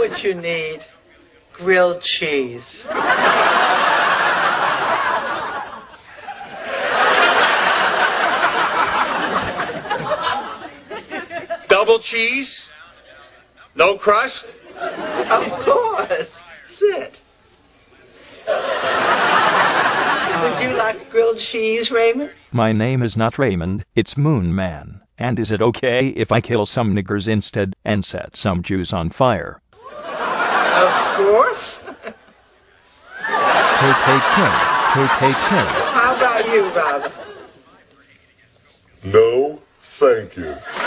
what you need. Grilled cheese. Double cheese? No crust? Of course. Sit. Would you like grilled cheese, Raymond? My name is not Raymond, it's Moon Man. And is it okay if I kill some niggers instead and set some Jews on fire? Of course. KKK. How about you, Robert? No, thank you.